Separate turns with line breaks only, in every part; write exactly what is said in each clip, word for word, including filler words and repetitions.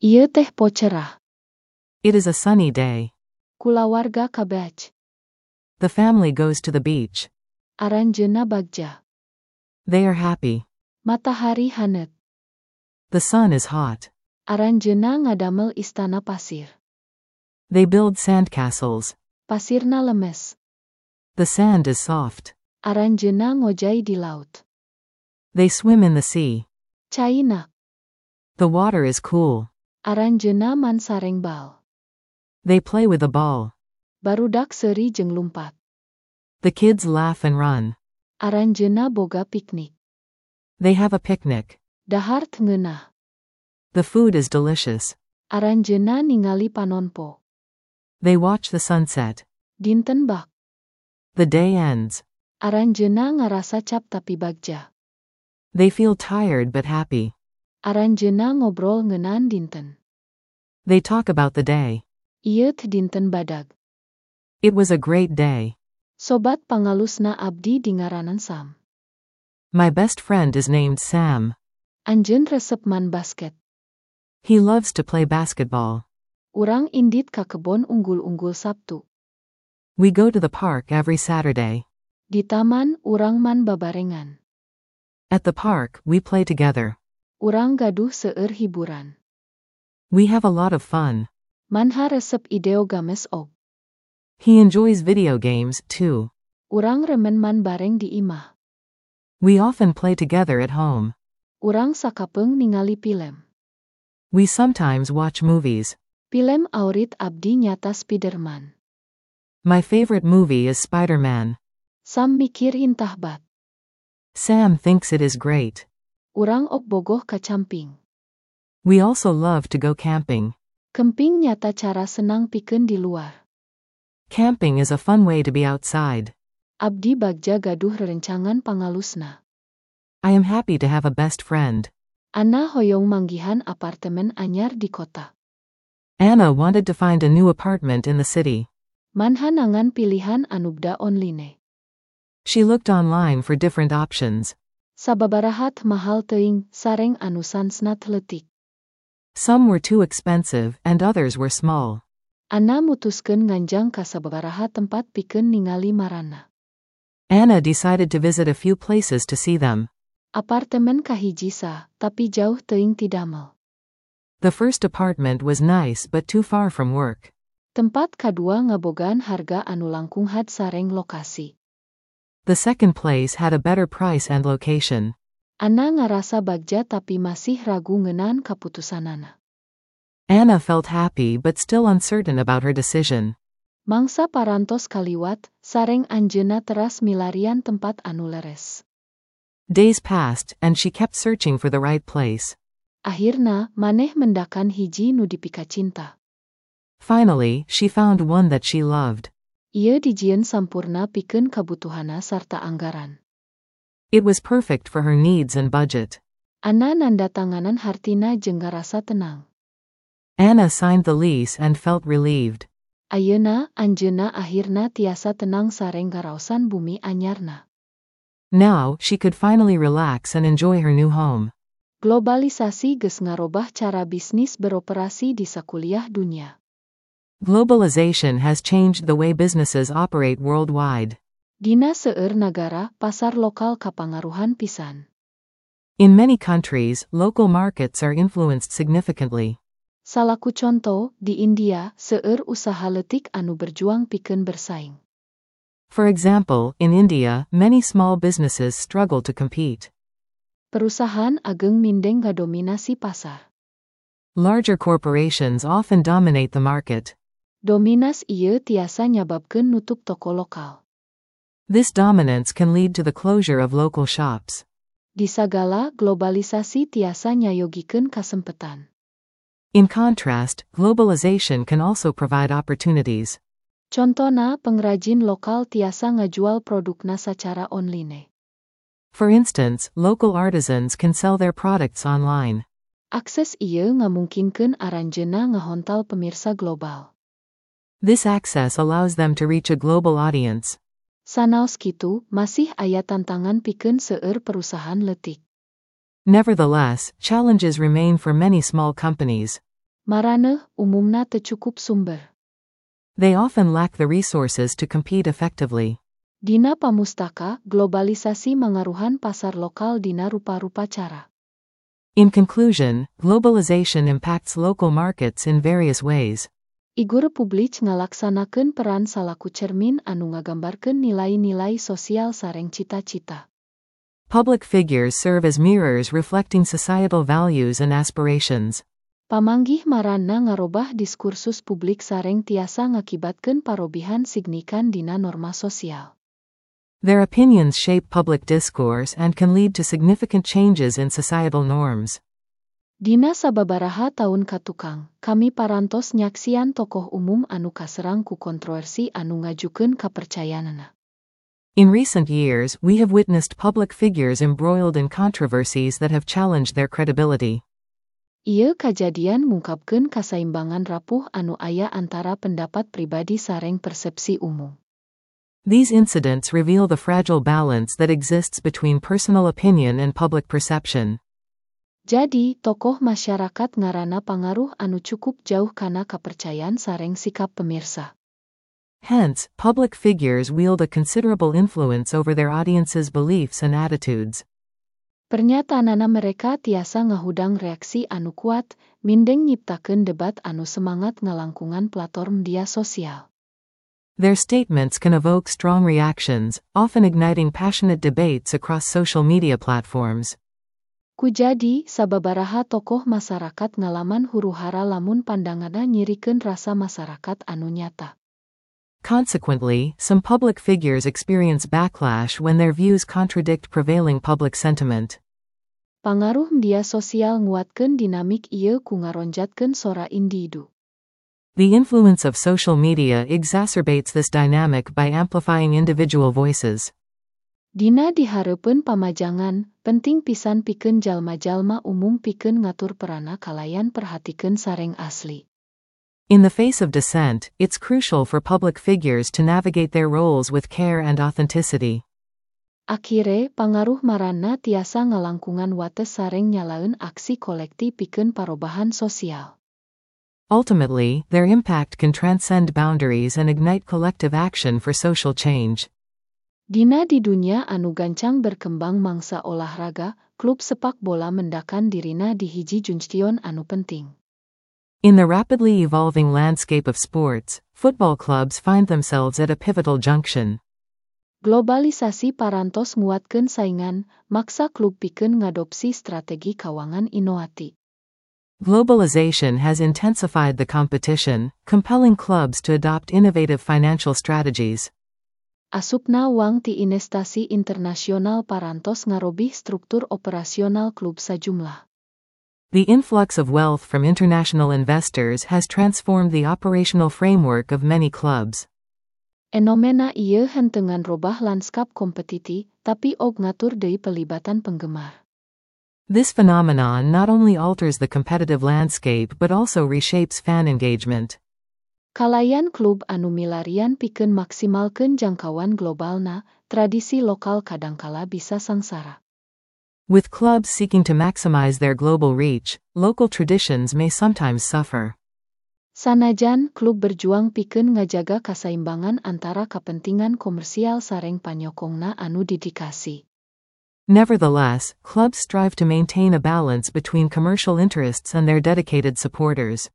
Ieu teh po cerah.
It is a sunny day.
Kulawarga kabaj.
The family goes to the beach.
Aranjeuna bagja.
They are happy.
Matahari hanet.
The sun is hot.
Aranjeuna ngadamel istana pasir.
They build sandcastles.
Pasirna lemes.
The sand is soft.
Aranjeuna ngojay di laut.
They swim in the sea.
Caina.
The water is cool.
Aranjeuna man sareng bal.
They play with a ball.
Barudak seuri jeung lumpat.
The kids laugh and run.
Aranjeuna boga piknik.
They have a picnic.
Dahar ngeunah.
The food is delicious.
Aranjeuna ningali panonpo.
They watch the sunset.
Dinten bak.
The day ends.
Aranjeuna ngarasa cap tapi bagja.
They feel tired but happy.
Aranjeuna ngobrol ngeunaan dinten.
They talk about the day.
Ieu teh dinten badag.
It was a great day.
Sobat pangalusna abdi dingaranan Sam.
My best friend is named Sam.
Anjeun resep man basket.
He loves to play basketball.
Urang indit ka kebon unggul-unggul Sabtu.
We go to the park every Saturday.
Di taman urang man babarengan.
At the park, we play together.
Urang gaduh seueur hiburan.
We have a lot of fun.
Manha resep ideo games og.
He enjoys video games, too.
Urang remen man bareng di imah.
We often play together at home.
Urang sakapeung ningali pilem.
We sometimes watch movies.
Pilem aurit abdi nyata Spiderman.
My favorite movie is Spider-Man.
Sam mikir hintah bat.
Sam thinks it is great.
Urang ok bogoh ka camping.
We also love to go camping.
Kemping nyata cara senang pikeun di luar.
Camping is a fun way to be outside.
Abdi bagja gaduh rerencangan pangalusna.
I am happy to have a best friend.
Anna hoyong manggihan apartemen anyar di kota.
Anna wanted to find a new apartment in the city.
Manhanangan pilihan anubda online.
She looked online for different options.
Sababarahat mahal teuing sareng anu sansna teuletik.
Some were too expensive and others were small.
Anna mutuskeun nganjang ka sababaraha tempat pikeun ningali marana.
Anna decided to visit a few places to see them.
Apartemen kahiji sah, tapi jauh teuing ti damel.
The first apartment was nice but too far from work.
Tempat kadua ngabogaan harga anu langkung had sareng lokasi.
The second place had a better price and location.
Anna ngarasa bagja tapi masih ragu ngeunaan kaputusanana.
Anna felt happy but still uncertain about her decision.
Mangsa parantos kaliwat, sareng anjeunna teras milarian tempat anu leres.
Days passed and she kept searching for the right place.
Akhirna, maneh mendakan hiji nu dipika cinta.
Finally, she found one that she loved.
Ieu dijieun sampurna pikeun kabutuhana sarta anggaran.
It was perfect for her needs and budget.
Anna nandatanganan hartina jeung ngarasa tenang.
Anna signed the lease and felt relieved.
Ayeuna, anjeunna akhirna tiasa tenang sareng ngaraosan bumi anyarna.
Now, she could finally relax and enjoy her new home.
Globalisasi geus ngarobah cara bisnis beroperasi di sakuliah dunia.
Globalization has changed the way businesses operate worldwide.
Dina seueur nagara, pasar lokal kapangaruhan pisan.
In many countries, local markets are influenced significantly.
Salaku contoh, di India, seueur usaha leutik anu berjuang pikeun bersaing.
For example, in India, many small businesses struggle to compete.
Perusahaan ageng mindeng ngadominasi pasar.
Larger corporations often dominate the market.
Dominas ieu tiasa nyababkeun nutup toko lokal.
This dominance can lead to the closure of local shops.
Di sagala, globalisasi tiasa nyayogikeun kasempetan.
In contrast, globalization can also provide opportunities.
Contona, pengrajin lokal tiasa ngajual produkna secara online.
For instance, local artisans can sell their products online.
Akses ieu ngamungkinkeun aranjeunna ngahontal pemirsa global.
This access allows them to reach a global audience.
Sanaos kitu, masih aya tantangan pikeun seueur perusahaan leutik.
Nevertheless, challenges remain for many small companies.
Maraneuh, umumna teu cukup sumber.
They often lack the resources to compete effectively.
Dina pamustaka, globalisasi mengaruhan pasar lokal dina rupa-rupa cara.
In conclusion, globalization impacts local markets in various ways.
Igu republik ngalaksanakeun peran salaku cermin anu ngagambarkeun nilai-nilai sosial sareng cita-cita.
Public figures serve as mirrors reflecting societal values and aspirations.
Pamanggih maranna ngarobah diskursus publik sareng tiasa ngakibatkeun parobihan signifikan dina norma sosial.
Their opinions shape public discourse and can lead to significant changes in societal norms.
Dina sababaraha taun katukang, kami parantos nyaksian tokoh umum anu kaserang ku kontroversi anu ngajukeun kapercayaanna.
In recent years, we have witnessed public figures embroiled in controversies that have challenged their credibility.
Ieu kajadian mungkapkeun kasaimbangan rapuh anu aya antara pendapat pribadi sareng persepsi umum.
These incidents reveal the fragile balance that exists between personal opinion and public perception.
Jadi, tokoh masyarakat ngarana pangaruh anu cukup jauh kana kapercayaan sareng sikap pemirsa.
Hence, public figures wield a considerable influence over their audience's beliefs and attitudes.
Pernyataanana mereka tiasa ngahudang reaksi anu kuat, mindeng nyiptakeun debat anu semangat ngalangkungan platform media sosial.
Their statements can evoke strong reactions, often igniting passionate debates across social media platforms.
Kujadi, sababaraha tokoh masyarakat ngalaman huru-hara lamun pandanganna nyirikeun rasa masyarakat anu nyata.
Consequently, some public figures experience backlash when their views contradict prevailing public sentiment.
Pangaruh media sosial nguatkeun dinamik ieu ku ngaronjatkeun sora individu.
The influence of social media exacerbates this dynamic by amplifying individual voices.
Dina dihareupeun pamajangan, penting pisan pikeun jalma-jalma umum pikeun ngatur perana kalayan perhatikeun sareng asli.
In the face of dissent, it's crucial for public figures to navigate their roles with care and authenticity.
Akhire, pangaruh maranna tiasa ngalangkungan wates sareng nyalaeun aksi kolektif pikeun parobahan sosial.
Ultimately, their impact can transcend boundaries and ignite collective action for social change.
Dina di dunia anu gancang berkembang mangsa olahraga, klub sepak bola mendakan dirina di hiji junction anu penting.
In the rapidly evolving landscape of sports, football clubs find themselves at a pivotal junction.
Globalisasi parantos nguatkeun saingan, maksa klub pikeun ngadopsi strategi kawangan inovatif.
Globalization has intensified the competition, compelling clubs to adopt innovative financial strategies.
Asupna wang ti investasi internasional parantos ngarobih struktur operasional klub sajumlah.
The influx of wealth from international investors has transformed the operational framework of many clubs.
Fenomena ieu henteu nganrobah lanskap kompetiti, tapi og ngatur deui pelibatan penggemar.
This phenomenon not only alters the competitive landscape but also reshapes fan engagement.
Kalayan klub anu milarian pikeun maksimalkeun jangkauan globalna, tradisi lokal kadangkala bisa sangsara.
With clubs seeking to maximize their global reach, local traditions may sometimes suffer.
Sanajan klub berjuang pikeun ngajaga kasaimbangan antara kepentingan komersial sareng panyokongna anu didikasi.
Nevertheless, clubs strive to maintain a balance between commercial interests and their dedicated supporters.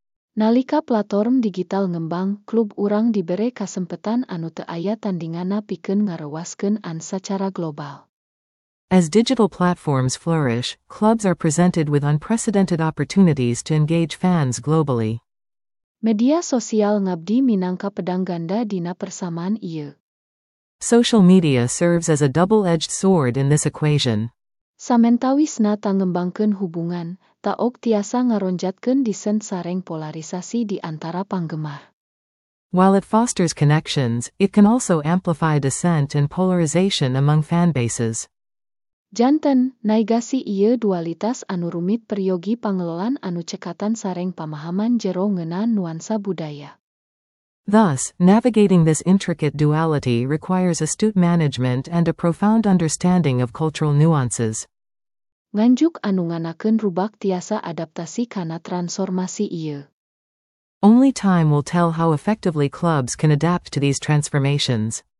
Nalika platform digital ngembang, klub urang dibere kasempetan anu teu aya tandinganna pikeun ngarewaskeun an sacara global.
As digital platforms flourish, clubs are presented with unprecedented opportunities to engage fans globally.
Media sosial ngabdi minangka pedang ganda dina persamaan ieu.
Social media serves as a double-edged sword in this equation.
Samentawisna tangembangkeun hubungan, taok tiasa ngaronjatkeun disen sareng polarisasi di antara panggemar.
While it fosters connections, it can also amplify dissent and polarization among fanbases.
Janten, naigasi ieu dualitas anu rumit peryogi pangelolaan anu cekatan sareng pamahaman jero ngeunaan nuansa budaya.
Thus, navigating this intricate duality requires astute management and a profound understanding of cultural nuances.
Nganjuk anu nganakeun rubak tiasa adaptasi kana transformasi ieu.
Only time will tell how effectively clubs can adapt to these transformations.